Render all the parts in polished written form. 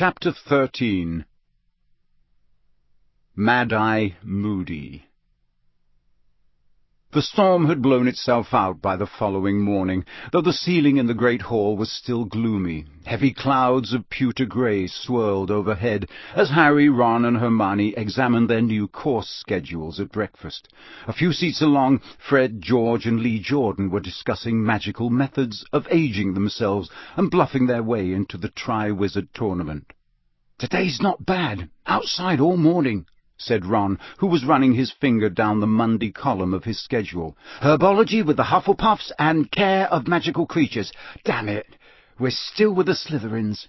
Chapter 13. Mad-Eye Moody. The storm had blown itself out by the following morning, though the ceiling in the great hall was still gloomy. Heavy clouds of pewter grey swirled overhead as Harry, Ron and Hermione examined their new course schedules at breakfast. A few seats along, Fred, George and Lee Jordan were discussing magical methods of aging themselves and bluffing their way into the Tri-Wizard tournament. "Today's not bad. Outside all morning," said Ron, who was running his finger down the Monday column of his schedule. "Herbology with the Hufflepuffs and care of magical creatures. Damn it, we're still with the Slytherins."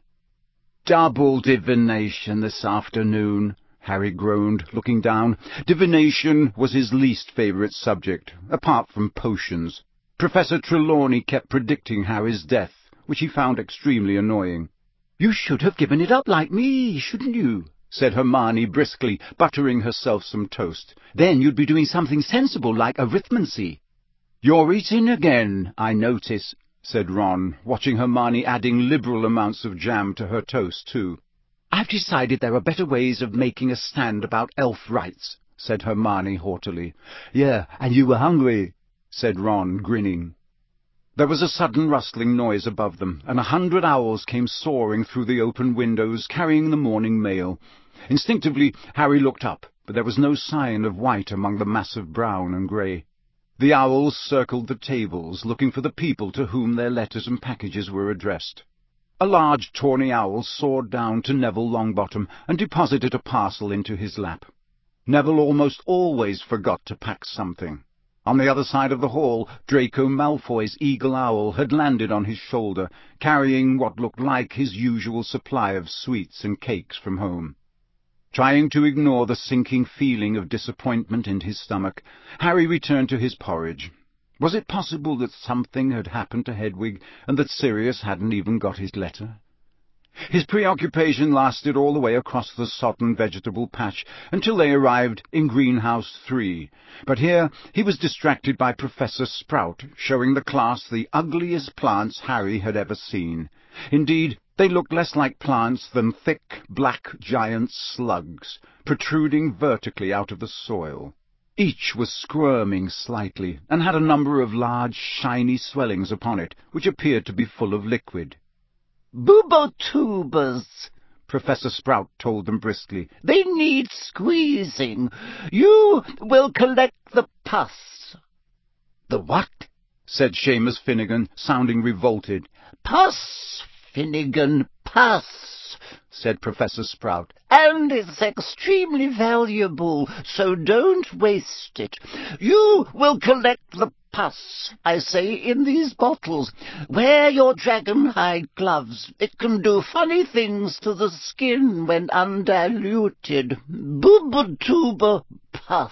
"Double divination this afternoon," Harry groaned, looking down. Divination was his least favourite subject, apart from potions. Professor Trelawney kept predicting Harry's death, which he found extremely annoying. "You should have given it up like me, shouldn't you?" said Hermione briskly, buttering herself some toast. "Then you'd be doing something sensible like arithmancy." "You're eating again, I notice," said Ron, watching Hermione adding liberal amounts of jam to her toast, too. "I've decided there are better ways of making a stand about elf rights," said Hermione haughtily. "Yeah, and you were hungry," said Ron, grinning. There was a sudden rustling noise above them, and 100 owls came soaring through the open windows, carrying the morning mail. Instinctively, Harry looked up, but there was no sign of white among the mass of brown and grey. The owls circled the tables, looking for the people to whom their letters and packages were addressed. A large tawny owl soared down to Neville Longbottom and deposited a parcel into his lap. Neville almost always forgot to pack something. On the other side of the hall, Draco Malfoy's eagle owl had landed on his shoulder, carrying what looked like his usual supply of sweets and cakes from home. Trying to ignore the sinking feeling of disappointment in his stomach, Harry returned to his porridge. Was it possible that something had happened to Hedwig, and that Sirius hadn't even got his letter? His preoccupation lasted all the way across the sodden vegetable patch until they arrived in Greenhouse 3, but here he was distracted by Professor Sprout, showing the class the ugliest plants Harry had ever seen. Indeed, they looked less like plants than thick, black giant slugs, protruding vertically out of the soil. Each was squirming slightly, and had a number of large, shiny swellings upon it, which appeared to be full of liquid. "Bubotubers," Professor Sprout told them briskly. "They need squeezing. You will collect the pus." "The what?" said Seamus Finnegan, sounding revolted. "Pus, Finnegan, pus," said Professor Sprout. "And it's extremely valuable, so don't waste it. You will collect the pus, I say, in these bottles. Wear your dragon-hide gloves. It can do funny things to the skin when undiluted. Bubotuber pus."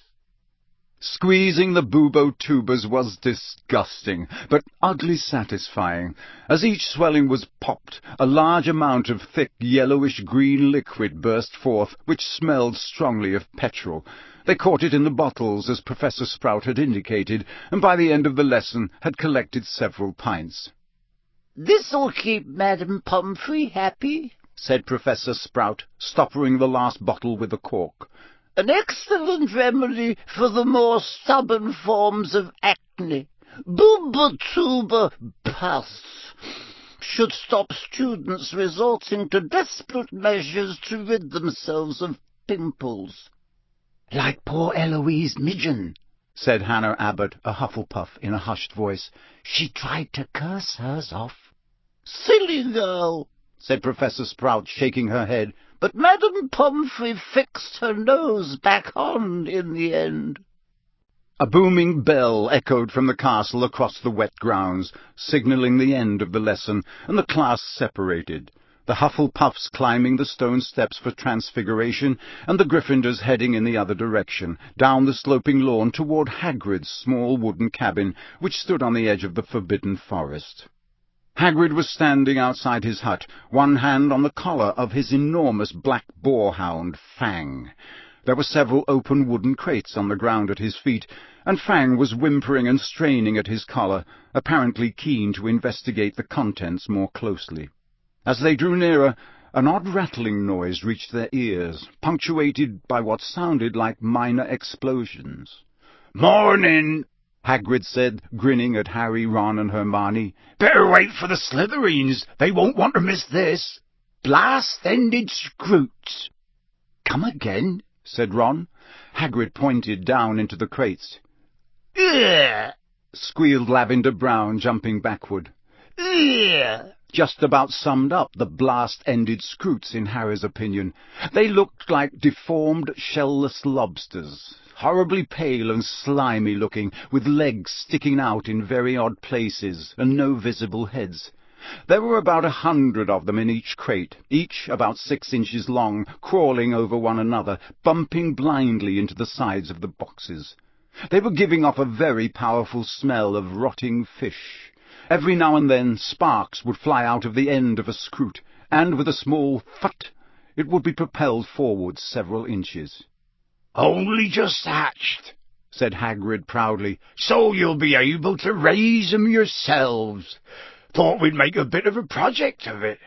Squeezing the Bubotubers was disgusting, but oddly satisfying. As each swelling was popped, a large amount of thick yellowish-green liquid burst forth, which smelled strongly of petrol. They caught it in the bottles, as Professor Sprout had indicated, and by the end of the lesson had collected several pints. "This'll keep Madame Pomfrey happy," said Professor Sprout, stoppering the last bottle with a cork. "An excellent remedy for the more stubborn forms of acne. Bubotuber pus should stop students resorting to desperate measures to rid themselves of pimples." "Like poor Eloise Midgen," said Hannah Abbott, a Hufflepuff, in a hushed voice. "She tried to curse hers off." "Silly girl," said Professor Sprout, shaking her head. "But Madame Pomfrey fixed her nose back on in the end." A booming bell echoed from the castle across the wet grounds, signalling the end of the lesson, and the class separated, the Hufflepuffs climbing the stone steps for Transfiguration, and the Gryffindors heading in the other direction, down the sloping lawn toward Hagrid's small wooden cabin, which stood on the edge of the Forbidden Forest. Hagrid was standing outside his hut, one hand on the collar of his enormous black boarhound, Fang. There were several open wooden crates on the ground at his feet, and Fang was whimpering and straining at his collar, apparently keen to investigate the contents more closely. As they drew nearer, An odd rattling noise reached their ears, punctuated by what sounded like minor explosions. "Morning," Hagrid said, grinning at Harry, Ron, and Hermione. "Better wait for the Slytherins. They won't want to miss this. Blast-ended Scroots." "Come again," said Ron. Hagrid pointed down into the crates. "Ugh!" squealed Lavender Brown, jumping backward. "Ugh!" Just about summed up the blast-ended Scroots, in Harry's opinion. They looked like deformed, shell-less lobsters, horribly pale and slimy-looking, with legs sticking out in very odd places, and no visible heads. There were about 100 of them in each crate, each about 6 inches long, crawling over one another, bumping blindly into the sides of the boxes. They were giving off a very powerful smell of rotting fish. Every now and then sparks would fly out of the end of a Scroot, and with a small phut it would be propelled forward several inches. "Only just hatched," said Hagrid proudly, "so you'll be able to raise 'em yourselves. Thought we'd make a bit of a project of it."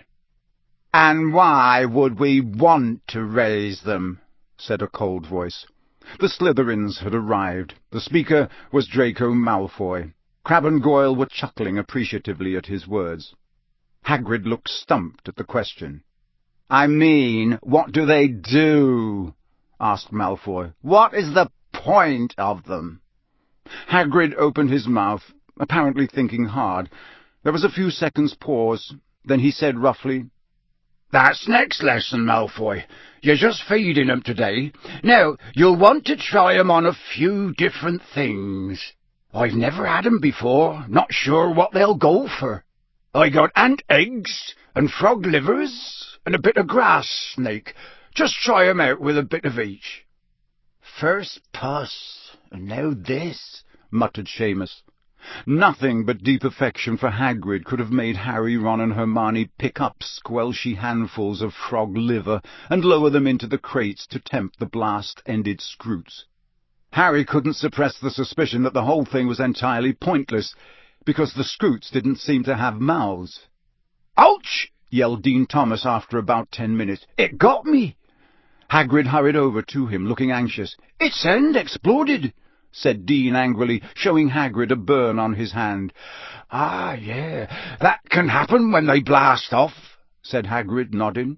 "And why would we want to raise them?" said a cold voice. The Slytherins had arrived. The speaker was Draco Malfoy. Crabbe and Goyle were chuckling appreciatively at his words. Hagrid looked stumped at the question. "I mean, what do they do?" asked Malfoy. "What is the point of them?" Hagrid opened his mouth, apparently thinking hard. There was a few seconds' pause. Then he said roughly, "That's next lesson, Malfoy. You're just feeding 'em today. Now, you'll want to try 'em on a few different things. I've never had 'em before, not sure what they'll go for. I got ant eggs, and frog livers, and a bit of grass snake. Just try 'em out with a bit of each." "First pus, and now this," muttered Seamus. Nothing but deep affection for Hagrid could have made Harry, Ron, and Hermione pick up squelchy handfuls of frog liver and lower them into the crates to tempt the blast-ended Scroots. Harry couldn't suppress the suspicion that the whole thing was entirely pointless, because the Scroots didn't seem to have mouths. "Ouch!" yelled Dean Thomas after about 10 minutes. "It got me." Hagrid hurried over to him, looking anxious. "Its end exploded," said Dean angrily, showing Hagrid a burn on his hand. "Ah, yeah, that can happen when they blast off," said Hagrid, nodding.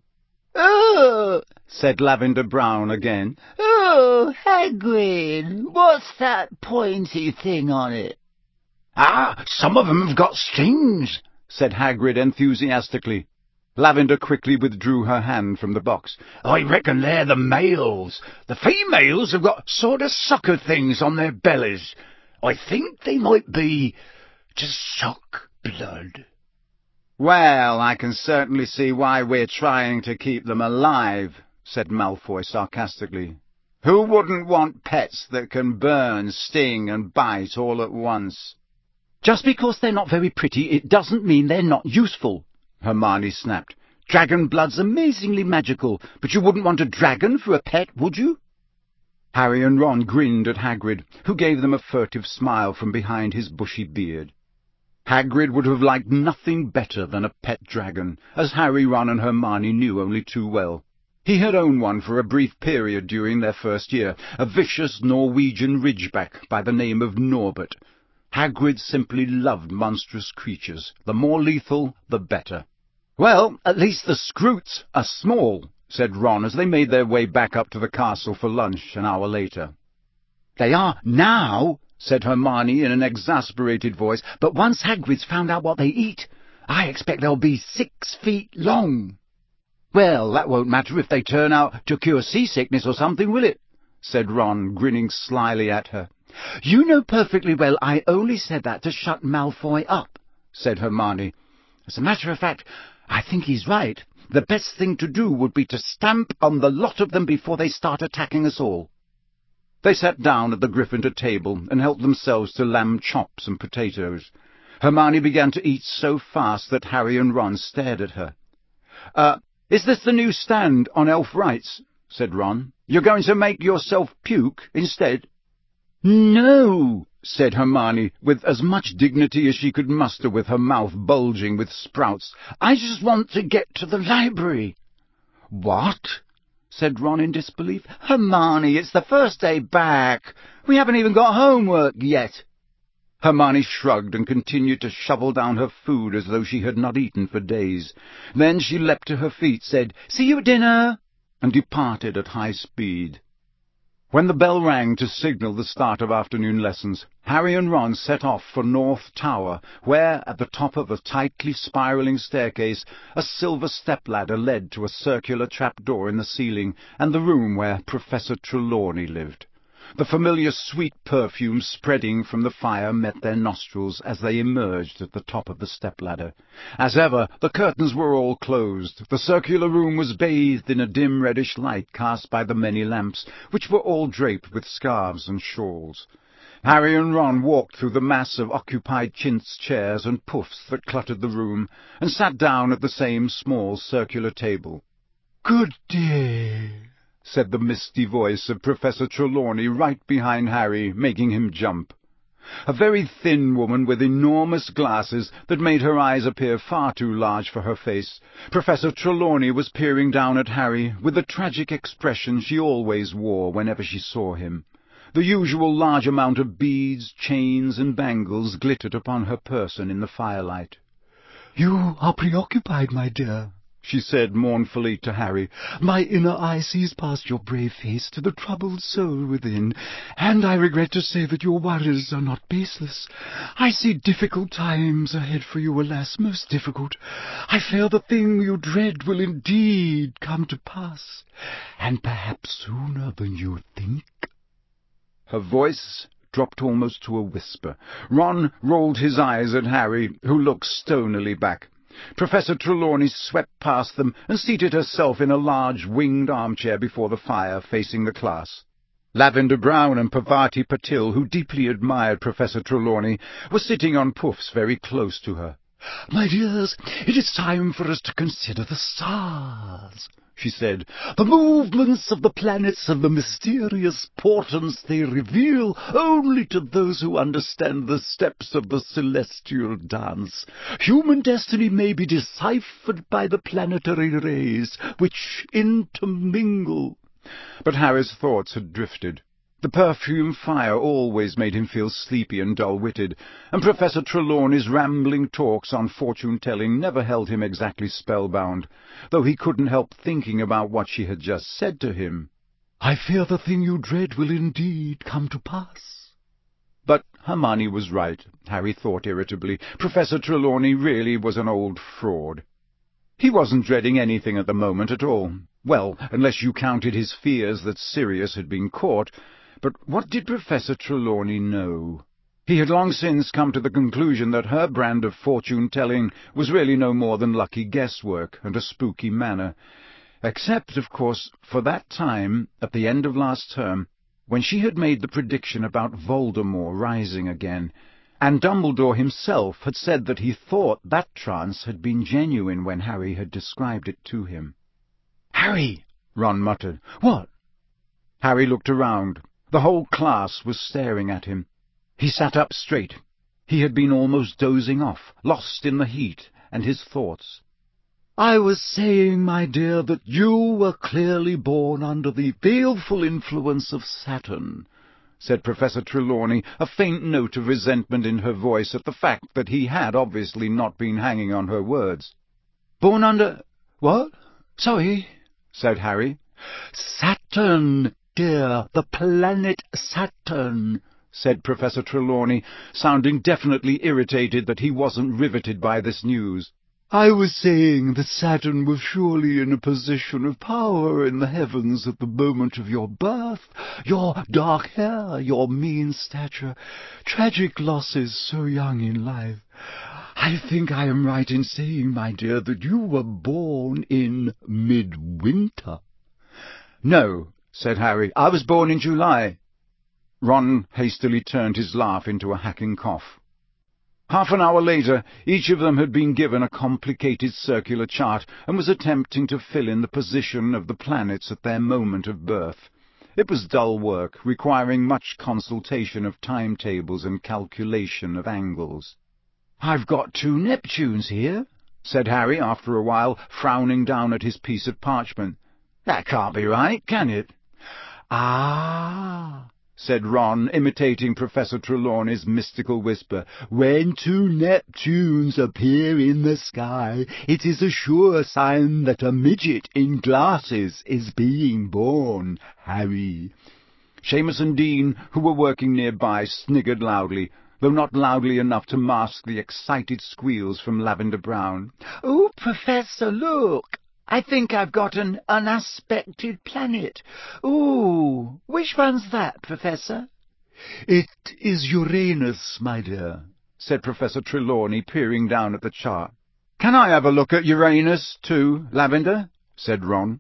"Oh," said Lavender Brown again. "Oh, Hagrid, what's that pointy thing on it?" "Ah, some of 'em have got stings," said Hagrid enthusiastically. Lavender quickly withdrew her hand from the box. "I reckon they're the males. The females have got sort of sucker things on their bellies. I think they might be to suck blood." "Well, I can certainly see why we're trying to keep them alive," said Malfoy sarcastically. "Who wouldn't want pets that can burn, sting, and bite all at once?" "Just because they're not very pretty, it doesn't mean they're not useful," Hermione snapped. "Dragon blood's amazingly magical, but you wouldn't want a dragon for a pet, would you?" Harry and Ron grinned at Hagrid, who gave them a furtive smile from behind his bushy beard. Hagrid would have liked nothing better than a pet dragon, as Harry, Ron, and Hermione knew only too well. He had owned one for a brief period during their first year, a vicious Norwegian ridgeback by the name of Norbert. Hagrid simply loved monstrous creatures. The more lethal, the better. "Well, at least the Scroots are small," said Ron as they made their way back up to the castle for lunch an hour later. "They are now," said Hermione in an exasperated voice, "but once Hagrid's found out what they eat, I expect they'll be 6 feet long." "Well, that won't matter if they turn out to cure seasickness or something, will it?" said Ron, grinning slyly at her. "You know perfectly well I only said that to shut Malfoy up," said Hermione. "As a matter of fact, I think he's right. The best thing to do would be to stamp on the lot of them before they start attacking us all." They sat down at the Gryffindor table and helped themselves to lamb chops and potatoes. Hermione began to eat so fast that Harry and Ron stared at her. Is this the new stand on elf rights?" said Ron. "You're going to make yourself puke instead?" "No," said Hermione, with as much dignity as she could muster with her mouth bulging with sprouts. "I just want to get to the library." "What?" said Ron in disbelief. "Hermione, it's the first day back. We haven't even got homework yet." Hermione shrugged and continued to shovel down her food as though she had not eaten for days. Then she leapt to her feet, said, "See you at dinner," and departed at high speed. When the bell rang to signal the start of afternoon lessons, Harry and Ron set off for North Tower, where, at the top of a tightly spiralling staircase, a silver step-ladder led to a circular trap-door in the ceiling and the room where Professor Trelawney lived. The familiar sweet perfume spreading from the fire met their nostrils as they emerged at the top of the step-ladder. As ever, the curtains were all closed. The circular room was bathed in a dim reddish light cast by the many lamps, which were all draped with scarves and shawls. Harry and Ron walked through the mass of occupied chintz chairs and puffs that cluttered the room, and sat down at the same small circular table. "Good day," said the misty voice of Professor Trelawney right behind Harry, making him jump. A very thin woman with enormous glasses that made her eyes appear far too large for her face. Professor Trelawney was peering down at Harry with the tragic expression she always wore whenever she saw him. The usual large amount of beads, chains, and bangles glittered upon her person in the firelight. "You are preoccupied, my dear," she said mournfully to Harry. "My inner eye sees past your brave face to the troubled soul within, and I regret to say that your worries are not baseless. I see difficult times ahead for you, alas, most difficult. I fear the thing you dread will indeed come to pass, and perhaps sooner than you think." Her voice dropped almost to a whisper. Ron rolled his eyes at Harry, who looked stonily back. Professor Trelawney swept past them and seated herself in a large winged armchair before the fire, facing the class. Lavender Brown and Parvati Patil, who deeply admired Professor Trelawney, were sitting on puffs very close to her. "My dears, it is time for us to consider the stars," she said. "The movements of the planets and the mysterious portents they reveal only to those who understand the steps of the celestial dance. Human destiny may be deciphered by the planetary rays, which intermingle." But Harry's thoughts had drifted. The perfume fire always made him feel sleepy and dull-witted, and Professor Trelawney's rambling talks on fortune-telling never held him exactly spellbound, though he couldn't help thinking about what she had just said to him. "I fear the thing you dread will indeed come to pass." But Hermione was right, Harry thought irritably. Professor Trelawney really was an old fraud. He wasn't dreading anything at the moment at all. Well, unless you counted his fears that Sirius had been caught. But what did Professor Trelawney know? He had long since come to the conclusion that her brand of fortune-telling was really no more than lucky guesswork and a spooky manner. Except, of course, for that time, at the end of last term, when she had made the prediction about Voldemort rising again, and Dumbledore himself had said that he thought that trance had been genuine when Harry had described it to him. "Harry!" Ron muttered. "What?" Harry looked around. The whole class was staring at him. He sat up straight. He had been almost dozing off, lost in the heat and his thoughts. "I was saying, my dear, that you were clearly born under the baleful influence of Saturn," said Professor Trelawney, a faint note of resentment in her voice at the fact that he had obviously not been hanging on her words. "Born under... what? Sorry," said Harry. "Saturn, dear, the planet Saturn," said Professor Trelawney, sounding definitely irritated that he wasn't riveted by this news. "I was saying that Saturn was surely in a position of power in the heavens at the moment of your birth. Your dark hair, your mean stature, tragic losses so young in life. I think I am right in saying, my dear, that you were born in midwinter." "No," said Harry. "I was born in July." Ron hastily turned his laugh into a hacking cough. Half an hour later, each of them had been given a complicated circular chart and was attempting to fill in the position of the planets at their moment of birth. It was dull work, requiring much consultation of timetables and calculation of angles. "I've got 2 Neptunes here," said Harry after a while, frowning down at his piece of parchment. "That can't be right, can it?" "Ah," said Ron, imitating Professor Trelawney's mystical whisper, "when two Neptunes appear in the sky, it is a sure sign that a midget in glasses is being born, Harry." Seamus and Dean, who were working nearby, sniggered loudly, though not loudly enough to mask the excited squeals from Lavender Brown. "Oh, Professor, look! I think I've got an unaspected planet. Ooh, which one's that, Professor?" "It is Uranus, my dear," said Professor Trelawney, peering down at the chart. "Can I have a look at Uranus, too, Lavender?" said Ron.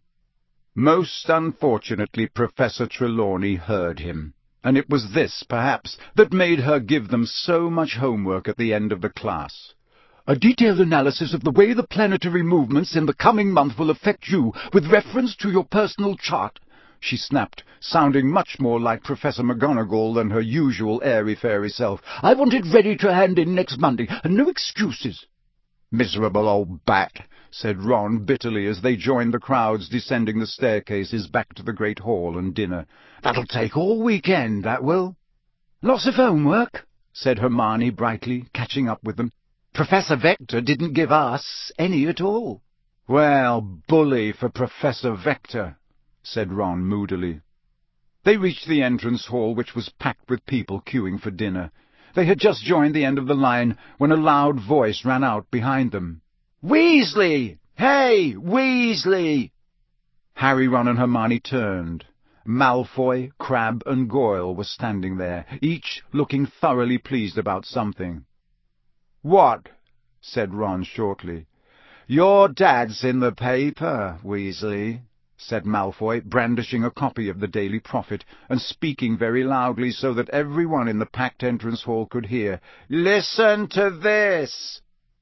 Most unfortunately, Professor Trelawney heard him, and it was this, perhaps, that made her give them so much homework at the end of the class. "A detailed analysis of the way the planetary movements in the coming month will affect you, with reference to your personal chart," she snapped, sounding much more like Professor McGonagall than her usual airy-fairy self. "I want it ready to hand in next Monday, and no excuses." "Miserable old bat," said Ron bitterly as they joined the crowds descending the staircases back to the great hall and dinner. "That'll take all weekend, that will." "Lots of homework," said Hermione brightly, catching up with them. "Professor Vector didn't give us any at all." "Well, bully for Professor Vector," said Ron moodily. They reached the entrance hall, which was packed with people queuing for dinner. They had just joined the end of the line when a loud voice ran out behind them. "Weasley! Hey, Weasley!" Harry, Ron, and Hermione turned. Malfoy, Crabbe, and Goyle were standing there, each looking thoroughly pleased about something. "What?" said Ron shortly. "Your dad's in the paper, Weasley," said Malfoy, brandishing a copy of the Daily Prophet, and speaking very loudly so that everyone in the packed entrance hall could hear. "Listen to this.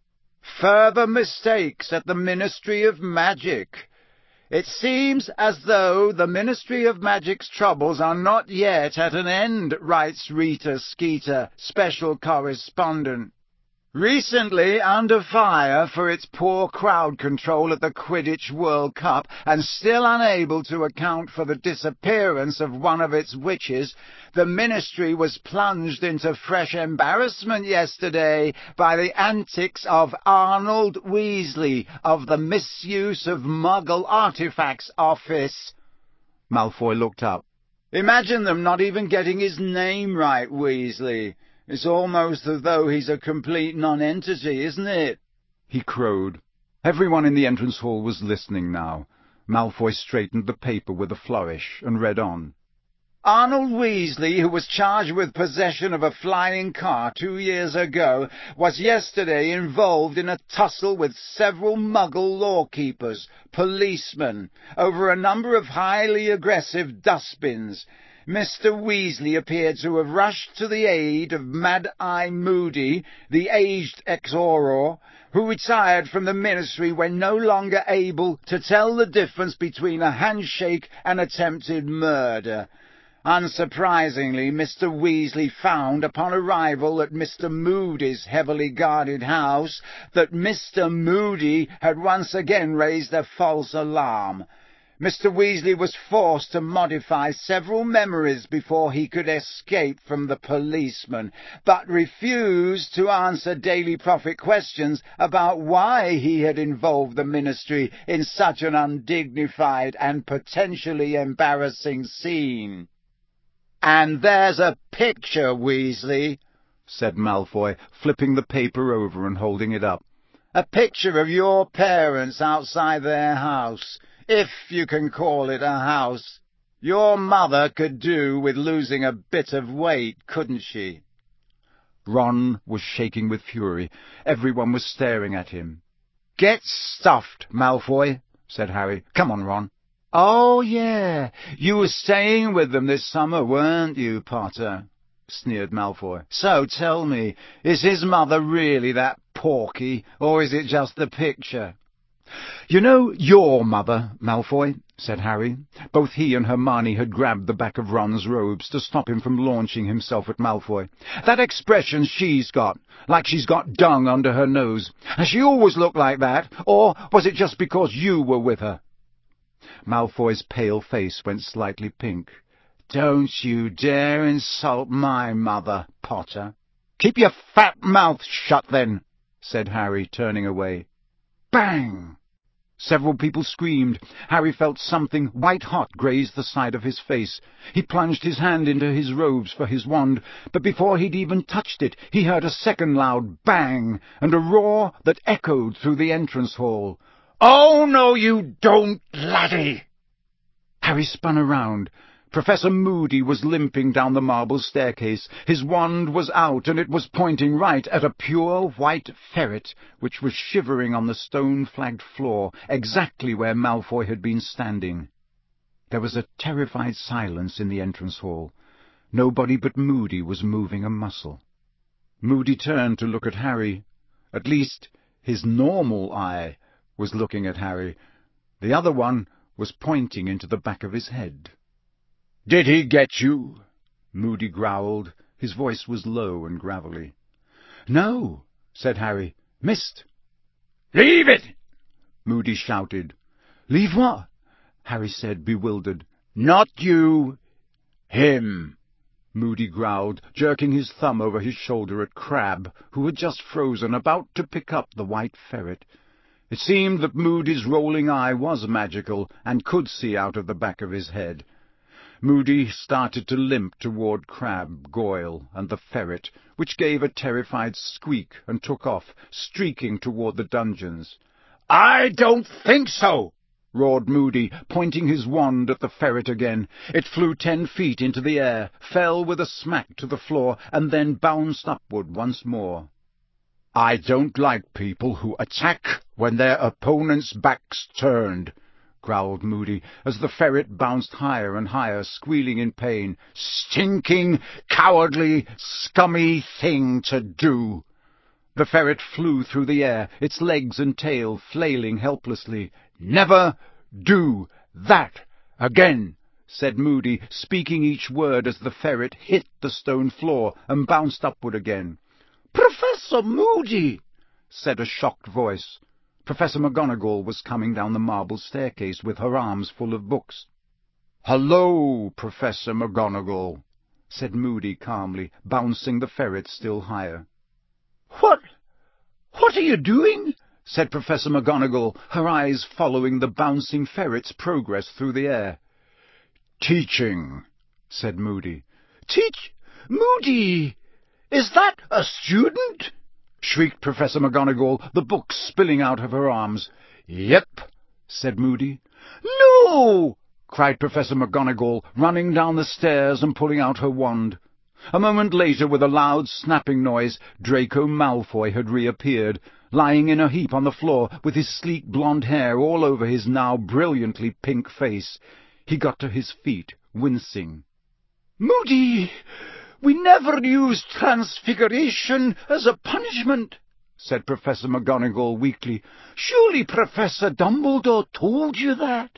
Further mistakes at the Ministry of Magic. It seems as though the Ministry of Magic's troubles are not yet at an end," writes Rita Skeeter, special correspondent. "Recently under fire for its poor crowd control at the Quidditch World Cup, and still unable to account for the disappearance of one of its witches, the Ministry was plunged into fresh embarrassment yesterday by the antics of Arnold Weasley of the Misuse of Muggle Artifacts Office." Malfoy looked up. "Imagine them not even getting his name right, Weasley. It's almost as though he's a complete non-entity, isn't it?" he crowed. Everyone in the entrance hall was listening now. Malfoy straightened the paper with a flourish and read on. "Arnold Weasley, who was charged with possession of a flying car 2 years ago, was yesterday involved in a tussle with several Muggle lawkeepers, policemen, over a number of highly aggressive dustbins. Mr. Weasley appeared to have rushed to the aid of Mad-Eye Moody, the aged ex-Auror, who retired from the Ministry when no longer able to tell the difference between a handshake and attempted murder. Unsurprisingly, Mr. Weasley found upon arrival at Mr. Moody's heavily guarded house that Mr. Moody had once again raised a false alarm. Mr. Weasley was forced to modify several memories before he could escape from the policeman, but refused to answer Daily Prophet questions about why he had involved the Ministry in such an undignified and potentially embarrassing scene." "And there's a picture, Weasley," said Malfoy, flipping the paper over and holding it up. "A picture of your parents outside their house. If you can call it a house. Your mother could do with losing a bit of weight, couldn't she?" Ron was shaking with fury. Everyone was staring at him. "Get stuffed, Malfoy," said Harry. "Come on, Ron." "Oh, yeah, you were staying with them this summer, weren't you, Potter?" sneered Malfoy. "So tell me, is his mother really that porky, or is it just the picture?" "You know your mother, Malfoy. said Harry. Both he and Hermione had grabbed the back of Ron's robes to stop him from launching himself at Malfoy. "That expression she's got, like she's got dung under her nose. Has she always looked like that, or was it just because you were with her?" Malfoy's pale face went slightly pink. "Don't you dare insult my mother, Potter." "Keep your fat mouth shut, then," said Harry, turning away. Bang! Several people screamed. Harry felt something white-hot graze the side of his face. He plunged his hand into his robes for his wand, but before he'd even touched it, he heard a second loud bang, and a roar that echoed through the entrance hall. "Oh, no, you don't, laddie!" Harry spun around. Professor Moody was limping down the marble staircase. His wand was out, and it was pointing right at a pure white ferret, which was shivering on the stone-flagged floor, exactly where Malfoy had been standing. There was a terrified silence in the entrance hall. Nobody but Moody was moving a muscle. Moody turned to look at Harry. At least, his normal eye was looking at Harry. The other one was pointing into the back of his head. "Did he get you?" Moody growled. His voice was low and gravelly. "No," said Harry. "Missed." "Leave it!" Moody shouted. "Leave what?" Harry said, bewildered. "Not you. Him," Moody growled, jerking his thumb over his shoulder at Crabbe, who had just frozen, about to pick up the white ferret. It seemed that Moody's rolling eye was magical and could see out of the back of his head. Moody started to limp toward Crabbe, Goyle, and the ferret, which gave a terrified squeak and took off, streaking toward the dungeons. "I don't think so!" roared Moody, pointing his wand at the ferret again. It flew 10 feet into the air, fell with a smack to the floor, and then bounced upward once more. "I don't like people who attack when their opponent's back's turned," growled Moody, as the ferret bounced higher and higher, squealing in pain. "Stinking, cowardly, scummy thing to do!" The ferret flew through the air, its legs and tail flailing helplessly. "Never do that again," said Moody, speaking each word as the ferret hit the stone floor and bounced upward again. "Professor Moody!" said a shocked voice. Professor McGonagall was coming down the marble staircase with her arms full of books. "Hello, Professor McGonagall," said Moody calmly, bouncing the ferret still higher. What are you doing?" said Professor McGonagall, her eyes following the bouncing ferret's progress through the air. "Teaching," said Moody. Moody! Is that a student?" shrieked Professor McGonagall, the books spilling out of her arms. "Yep," said Moody. "No!" cried Professor McGonagall, running down the stairs and pulling out her wand. A moment later, with a loud snapping noise, Draco Malfoy had reappeared, lying in a heap on the floor, with his sleek blonde hair all over his now brilliantly pink face. He got to his feet, wincing. "Moody, we never used transfiguration as a punishment," said Professor McGonagall weakly. "Surely Professor Dumbledore told you that?"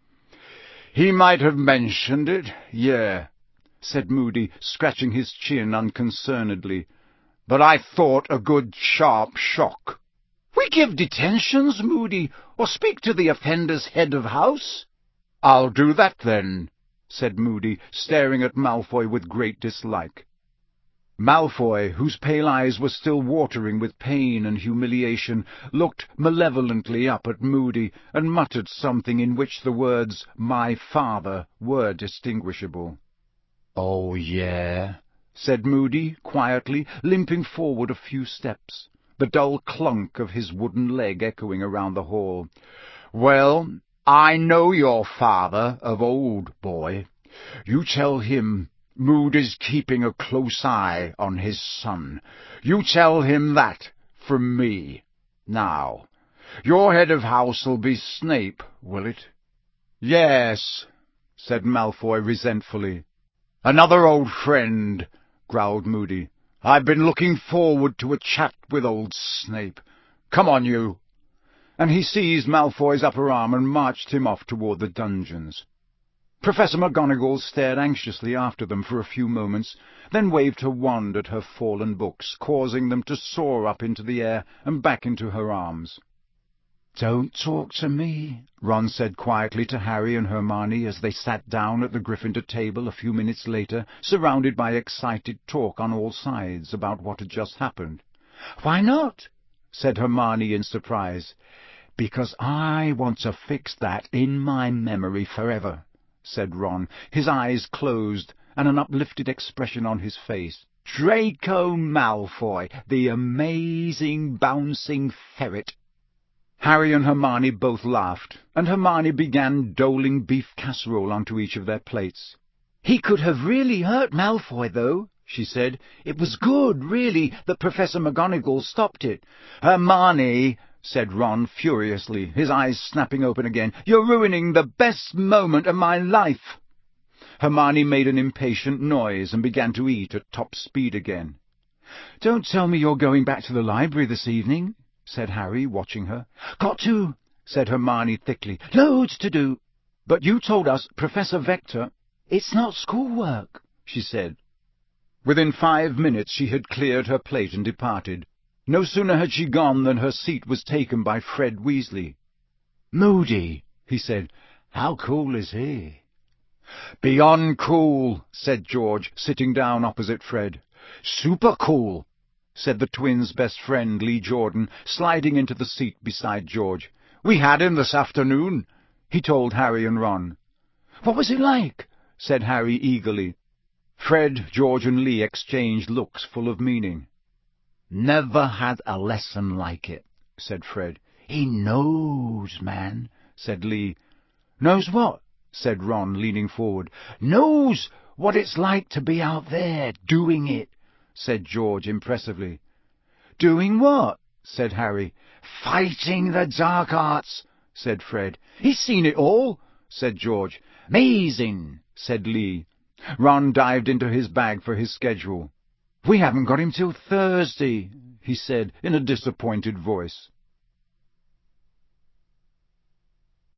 "He might have mentioned it, yeah," said Moody, scratching his chin unconcernedly. "But I thought a good sharp shock." "We give detentions, Moody, or speak to the offender's head of house." "I'll do that, then," said Moody, staring at Malfoy with great dislike. Malfoy, whose pale eyes were still watering with pain and humiliation, looked malevolently up at Moody and muttered something in which the words, "my father," were distinguishable. "Oh, yeah," said Moody, quietly, limping forward a few steps, the dull clunk of his wooden leg echoing around the hall. "Well, I know your father of old, boy. You tell him Mood is keeping a close eye on his son. You tell him that from me. Now, your head of house'll be Snape, will it?" "Yes," said Malfoy resentfully. "Another old friend," growled Moody. "I've been looking forward to a chat with old Snape. Come on, you." and he seized Malfoy's upper arm and marched him off toward the dungeons. Professor McGonagall stared anxiously after them for a few moments, then waved her wand at her fallen books, causing them to soar up into the air and back into her arms. "Don't talk to me," Ron said quietly to Harry and Hermione as they sat down at the Gryffindor table a few minutes later, surrounded by excited talk on all sides about what had just happened. "Why not?" said Hermione in surprise. "Because I want to fix that in my memory forever," said Ron, his eyes closed and an uplifted expression on his face. "Draco Malfoy, the amazing bouncing ferret." Harry and Hermione both laughed, and Hermione began doling beef casserole onto each of their plates. "He could have really hurt Malfoy, though," she said. "It was good, really, that Professor McGonagall stopped it." "Hermione," said Ron furiously, his eyes snapping open again, "you're ruining the best moment of my life." Hermione made an impatient noise and began to eat at top speed again. "Don't tell me you're going back to the library this evening," said Harry, watching her. "Got to," said Hermione thickly. "Loads to do." "But you told us Professor Vector—" "It's not schoolwork," she said. Within 5 minutes she had cleared her plate and departed. No sooner had she gone than her seat was taken by Fred Weasley. "Moody," he said. "How cool is he?" "Beyond cool," said George, sitting down opposite Fred. "Super cool," said the twins' best friend, Lee Jordan, sliding into the seat beside George. "We had him this afternoon," he told Harry and Ron. "What was it like?" said Harry eagerly. Fred, George, and Lee exchanged looks full of meaning. "Never had a lesson like it," said Fred. "He knows, man," said Lee. "Knows what?" said Ron, leaning forward. "Knows what it's like to be out there doing it," said George impressively. "Doing what?" said Harry. "Fighting the dark arts," said Fred. "He's seen it all," said George. "'Mazing," said Lee. Ron dived into his bag for his schedule. "We haven't got him till Thursday," he said in a disappointed voice.